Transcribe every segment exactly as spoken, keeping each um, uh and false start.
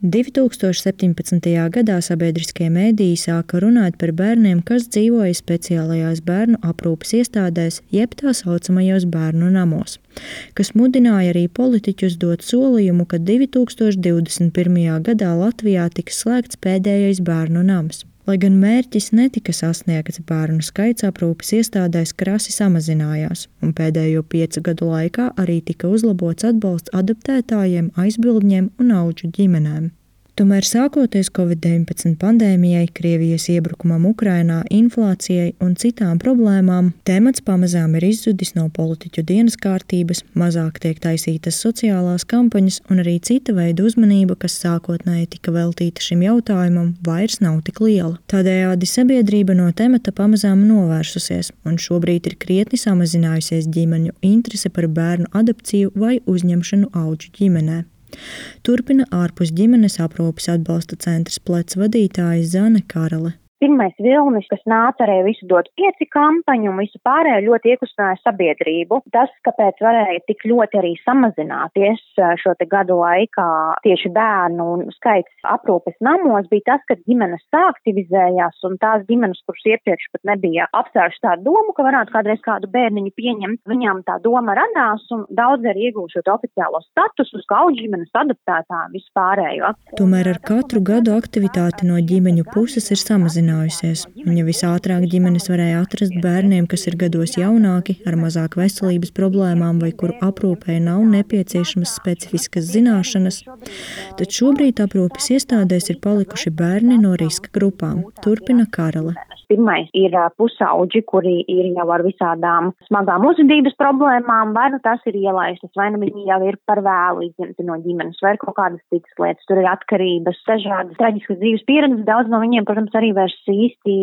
divi tūkstoši septiņpadsmitajā gadā sabiedriskie mēdīji sāka runāt par bērniem, kas dzīvoja speciālajās bērnu aprūpes iestādēs, jeb tā saucamajos bērnu namos, kas mudināja arī politiķus dot solījumu, ka divi tūkstoši divdesmit pirmajā gadā Latvijā tiks slēgts pēdējais bērnu nams. Lai gan mērķis netika sasniegts, bērnu skaits aprūpes iestādēs krasi samazinājās, un pēdējo piecu gadu laikā arī tika uzlabots atbalsts adoptētājiem, aizbildņiem un audžu ģimenēm. Tomēr sākoties covid deviņpadsmit pandēmijai, Krievijas iebrukumam Ukrainā, inflācijai un citām problēmām, temats pamazām ir izzudis no politiķu dienas kārtības, mazāk tiek taisītas sociālās kampaņas un arī cita veida uzmanība, kas sākotnēji tika veltīta šim jautājumam, vairs nav tik liela. Tādējādi sabiedrība no temata pamazām novērsusies, un šobrīd ir krietni samazinājusies ģimeņu interese par bērnu adopciju vai uzņemšanu audžu ģimenē. Turpina ārpus ģimenes aprūpes atbalsta centra Plec vadītāja Zane Karale. Pirmais vilnis, kas nāca arī visu dot pieci kampaņu un visu pārējo ļoti iekustināja sabiedrību. Tas, kāpēc varēja tik ļoti arī samazināties šo te gadu laikā tieši bērnu skaits aprūpes namos, bija tas, ka ģimenes saaktivizējās un tās ģimenes, kuras iepriekš pat nebija apsvēruši tādu domu, ka varētu kādreiz kādu bērniņu pieņemt, viņām tā doma radās un daudz arī iegūšot oficiālo statusu, kā audžu ģimenes adoptētā visu pārējo. Tomēr ar katru gadu aktivitāti no ģimeņu puses ir samazinājusies. Un ja visātrāk ģimenes varēja atrast bērniem, kas ir gados jaunāki, ar mazāk veselības problēmām vai kuru aprūpei nav nepieciešamas specifiskas zināšanas, tad šobrīd aprūpes iestādēs ir palikuši bērni no riska grupām, turpina Karale. Pirmais ir pusauģi, kuri ir jau ar visādām smagām uzvedības problēmām, vai nu tas ir ielaistas, vai nu viņi jau ir par vēlu izņemti no ģimenes, vai kaut kādas citas lietas, tur ir atkarības, dažādas traģiskas dzīves pieredzes, daudz no viņiem, protams, arī vairs īsti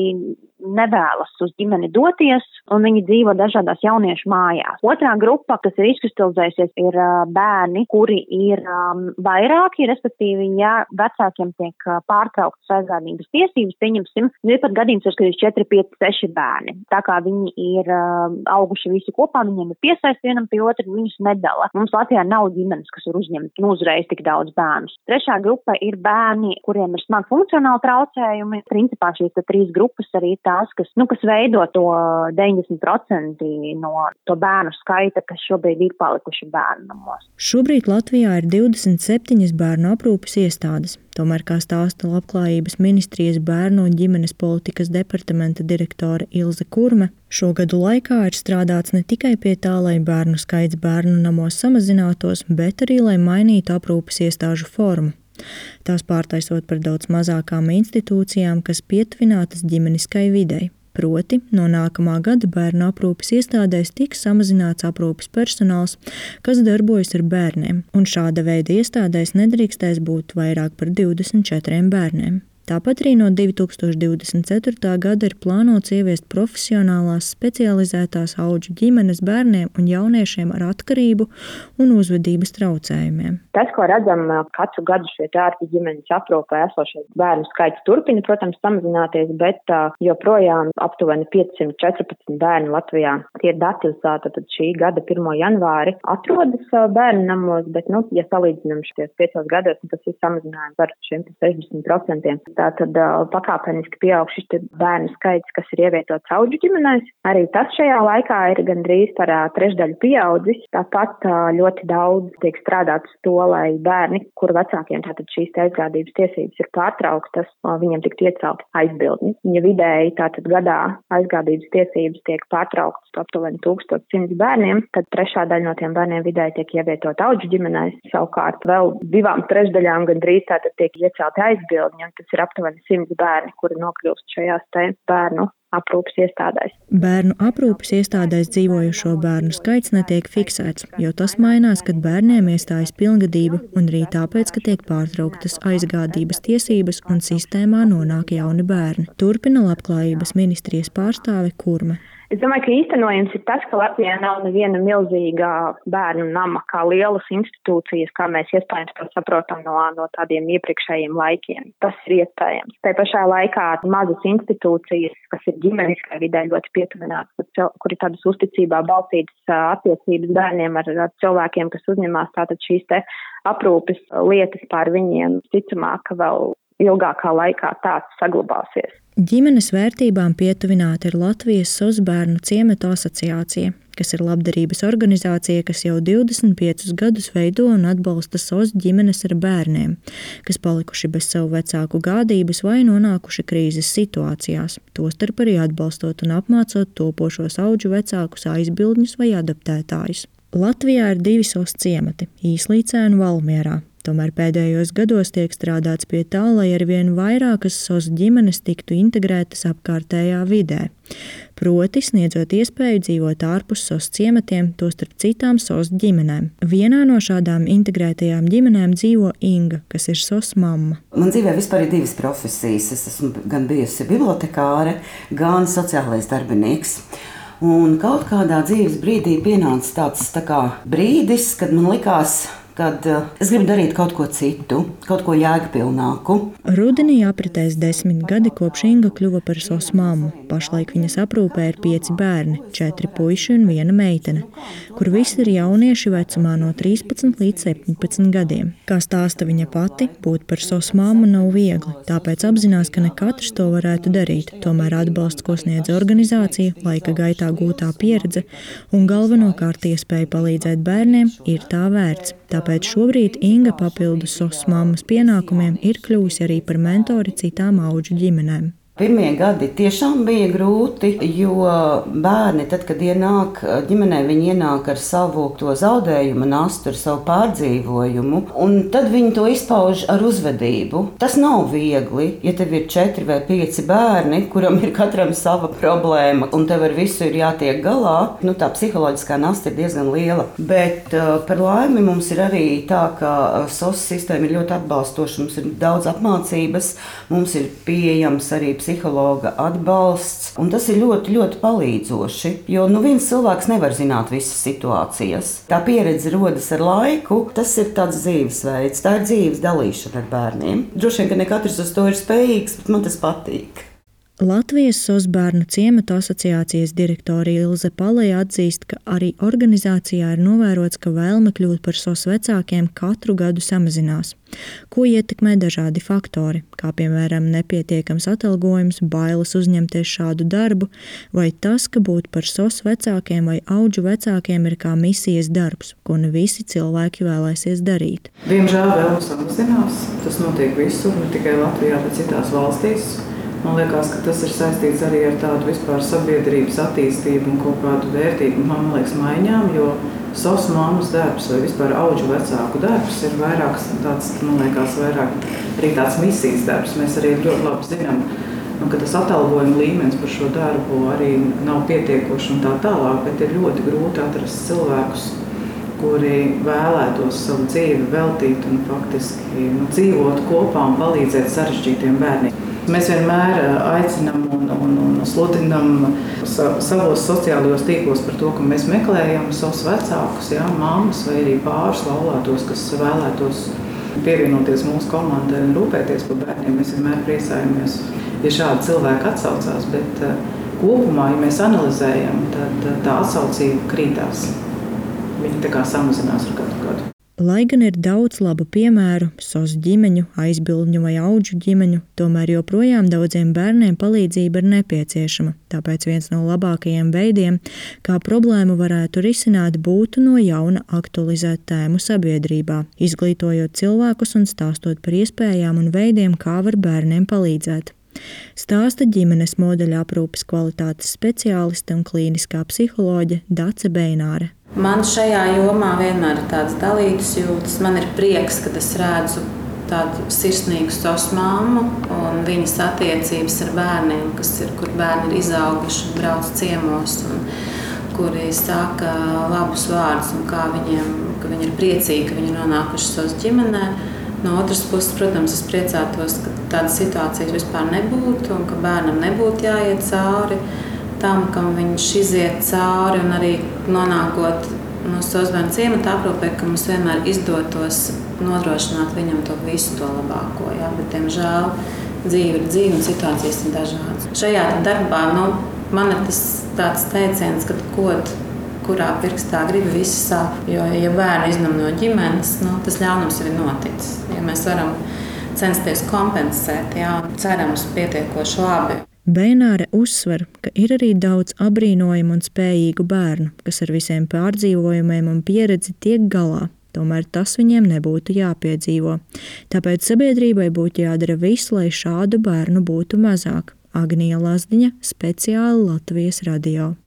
nevēlas uz ģimeni doties, un viņi dzīvo dažādās jauniešu mājās. Otrā grupa, kas ir izkristalizējusies, ir bērni, kuri ir um, vairāki, respektīvi, ja vecākiem tiek pārtrauktas aizgādības tiesības, pieņemsim, ir pat gadījums, ka ir četri, pieci, seši bērni. Tā kā viņi ir uh, auguši visi kopā, viņiem ir piesaist vienam pie otra, viņus nedala. Mums Latvijā nav ģimenes, kas var uzņemt nu, uzreiz tik daudz bērnus. Trešā grupa ir bērni, kuriem ir smagi funkcionāli traucējumi. Principā šīs trīs grupas arī ir tās, kas, nu, kas veido to deviņdesmit procenti no to bērnu skaita, kas šobrīd ir palikuši bērnu namos. Šobrīd Latvijā ir divdesmit septiņas bērnu aprūpes iestādes. Tomēr, kā stāsta Labklājības ministrijas bērnu un ģimenes politikas departamenta direktore Ilze Kurme, šo gadu laikā ir strādāts ne tikai pie tā, lai bērnu skaits bērnu namos samazinātos, bet arī, lai mainītu aprūpes iestāžu formu. Tās pārtaisot par daudz mazākām institūcijām, kas pietuvinātas ģimeniskai videi. Proti, no nākamā gada bērnu aprūpes iestādēs tiks samazināts aprūpes personāls, kas darbojas ar bērniem, un šāda veida iestādēs nedrīkstēs būt vairāk par divdesmit četriem bērniem. Tāpat arī no divi tūkstoši divdesmit ceturtā gada ir plānots ieviest profesionālās specializētās audžu ģimenes bērniem un jauniešiem ar atkarību un uzvedības traucējumiem. Tas, ko redzam katru gadu šie ārti ģimenes aprūpē esošie bērnu skaits turpina, protams, samazināties, bet joprojām aptuveni piecsimt četrpadsmit bērni Latvijā. Tie dati uz tātad šī gada pirmo janvāri atrodas bērnu namos, bet, nu, ja salīdzinām šies piecos gados, tas ir samazinājums par šiem sešdesmit procentiem. Tātad pakāpeniski pieaug šis bērnu skaits, kas ir ievietots audžu ģimenēs. Arī tas šajā laikā ir gandrīz par trešdaļu pieaudzis. Tāpat ļoti daudz tiek strādāts to, lai bērni, kuru vecākiem tātad šīs aizgādības tiesības ir pārtrauktas, viņiem tiktu iecelti aizbildņi. Ja vidēji tātad gadā aizgādības tiesības tiek pārtrauktas aptuveni tūkstoš simts bērniem, tad trešā daļa no tiem bērniem vidēji tiek ievietot audžu ģimenēs. Savukārt vēl divām trešdaļām gandrīz tātad tiek iecelti aizbildņi, un tas ir aptuveni simts bērni, kuri nokļūst šajās te bērnu aprūpes iestādēs. Bērnu aprūpes iestādēs dzīvojušo bērnu skaits netiek fiksēts, jo tas mainās, kad bērniem iestājas pilngadība un arī tāpēc, ka tiek pārtrauktas aizgādības tiesības un sistēmā nonāk jauni bērni. Turpina Labklājības ministrijas pārstāve Kurme. Es domāju, ka īstenojums ir tas, ka Latvijā nav neviena milzīga bērnu nama, kā lielas institūcijas, kā mēs iespējams to saprotam no, no tādiem iepriekšējiem laikiem. Tas ir iespējams. Tā pašā laikā mazas institūcijas, kas ir ģimeniskā vidē ļoti pietuvinātas, kur ir tādas uzticībā balstītas attiecības bērniem ar, ar cilvēkiem, kas uzņemās tātad šīs te aprūpes lietas pār viņiem, ticamāk, ka vēl ilgākā laikā tāds saglabāsies. Ģimenes vērtībām pietuvināta ir Latvijas S O S bērnu ciematu asociācija, kas ir labdarības organizācija, kas jau divdesmit piecus gadus veido un atbalsta S O S ģimenes ar bērniem, kas palikuši bez savu vecāku gādības vai nonākuši krīzes situācijās, tostarp arī atbalstot un apmācot topošos audžu vecākus, aizbildņus vai adaptētājus. Latvijā ir divi S O S ciemati – Īslīcē un Valmierā. Tomēr pēdējos gados tiek strādāts pie tā, lai arvien vairākas S O S ģimenes tiktu integrētas apkārtējā vidē. Proti, sniedzot iespēju dzīvot ārpus S O S ciematiem, tostarp citām S O S ģimenēm. Vienā no šādām integrētajām ģimenēm dzīvo Inga, kas ir S O S mamma. Man dzīvē vispār ir divas profesijas. Es esmu gan bijusi bibliotekāre, gan sociālais darbinieks. Un kaut kādā dzīves brīdī pienāca tāds tā kā brīdis, kad man likās, kad es gribu darīt kaut ko citu, kaut ko jēgpilnāku. Rudenī apritēs desmit gadi, kopš Inga kļuva par S O S mammu. Pašlaik viņas aprūpē ir pieci bērni, četri puiši un viena meitene, kur visi ir jaunieši vecumā no trīspadsmit līdz septiņpadsmit gadiem. Kā stāsta viņa pati, būt par S O S mammu nav viegli, tāpēc apzinās, ka ne katrs to varētu darīt. Tomēr atbalsts, ko sniedz organizācija, laika gaitā gūtā pieredze un galvenokārt iespēja palīdzēt bērniem, ir tā vērts. Tāpēc šobrīd Inga papildus S O S mammas pienākumiem ir kļuvusi arī par mentori citām audžu ģimenēm. Pirmie gadi tiešām bija grūti, jo bērni, tad, kad ienāk ģimenē, viņi ienāk ar savu to zaudējumu nastu, ar savu pārdzīvojumu, un tad viņi to izpauž ar uzvedību. Tas nav viegli, ja tev ir četri vai pieci bērni, kuram ir katram sava problēma, un tev ar visu ir jātiek galā. Nu, tā psiholoģiskā nasta ir diezgan liela. Bet uh, par laimi mums ir arī tā, ka S O S sistēma ir ļoti atbalstoša, mums ir daudz apmācības, mums ir pieejams arī psihologa atbalsts, un tas ir ļoti, ļoti palīdzoši, jo nu viens cilvēks nevar zināt visas situācijas. Tā pieredze rodas ar laiku, tas ir tāds dzīvesveids, tā ir dzīves dalīšana ar bērniem. Droši vien, ka ne katrs uz to ir spējīgs, bet man tas patīk. Latvijas S O S bērnu ciematu asociācijas direktore Ilze Paleja atzīst, ka arī organizācijā ir novērots, ka vēlme kļūt par S O S vecākiem katru gadu samazinās, ko ietekmē dažādi faktori, kā piemēram nepietiekams atalgojums, bailes uzņemties šādu darbu, vai tas, ka būt par S O S vecākiem vai audžu vecākiem ir kā misijas darbs, ko ne visi cilvēki vēlēsies darīt. Diemžēl vēlme samazinās, tas notiek visur, ne tikai Latvijā, bet citās valstīs. Man liekas, ka tas ir saistīts arī ar tādu vispār sabiedrības attīstību un kaut kādu vērtību, man liekas, maiņām, jo S O S mammas darbs vai vispār audžu vecāku darbs ir vairāk tāds, man liekas, vairāk arī tāds misijas darbs. Mēs arī ļoti labi zinām, ka tas atalgojuma līmenis par šo darbu arī nav pietiekoši un tā tālāk, bet ir ļoti grūti atrast cilvēkus, kuri vēlētos savu dzīvi veltīt un faktiski nu, dzīvot kopā un palīdzēt sarežģītiem bērniem. Mēs vienmēr aicinām un, un, un sludinām savos sociālajos tīklos par to, ka mēs meklējam S O S vecākus, jā, mammas vai arī pāris laulātos, kas vēlētos pievienoties mūsu komandai un rūpēties par bērniem. Mēs vienmēr priecājamies, ja šādi cilvēki atsaucās, bet kopumā, ja mēs analizējam, tad tā atsaucība krītās. Viņi tā kā samazinās ar katru gadu. Lai gan ir daudz labu piemēru, S O S ģimeņu, aizbildņu vai audžu ģimeņu, tomēr joprojām daudziem bērniem palīdzība ir nepieciešama. Tāpēc viens no labākajiem veidiem, kā problēmu varētu risināt, būtu no jauna aktualizēt tēmu sabiedrībā, izglītojot cilvēkus un stāstot par iespējām un veidiem, kā var bērniem palīdzēt. Stāsta ģimenes modeļa aprūpes kvalitātes speciāliste un klīniskā psiholoģe Dace Beināre. Man šajā jomā vienmēr ir tāds dalītas jūtas. Man ir prieks, kad es redzu tādu sirsnīgu S O S mammu un viņas attiecības ar bērniem, kas ir, kur bērni ir izauguši un brauc ciemos, un kuri saka labus vārdus un kā viņiem, ka viņi ir priecīgi, ka viņi ir nonākuši S O S ģimenē. No otras puses, protams, es priecātos, ka tādas situācijas vispār nebūtu un ka bērnam nebūtu jāiet cauri. tam, kam viņš iziet cauri un arī nonākot no savas bērnu ciemata aprūpē, ka mums vienmēr izdotos nodrošināt viņam to visu to labāko. Jā, bet, diemžēl, dzīve ir dzīve un situācijas ir dažādas. Šajā darbā nu, man ir tas tāds teiciens, ka kod, kurā pirkstā gribi visi sāp. Jo, ja bērni izņem no ģimenes, nu, tas ļaunums jau ir noticis. Ja mēs varam censties kompensēt, jā, un cerams pietiekoši labi. Bejnāre uzsver, ka ir arī daudz apbrīnojumu un spējīgu bērnu, kas ar visiem pārdzīvojumiem un pieredzi tiek galā. Tomēr tas viņiem nebūtu jāpiedzīvo. Tāpēc sabiedrībai būtu jādara viss, lai šādu bērnu būtu mazāk. Agnija Lazdiņa, speciāli Latvijas radio.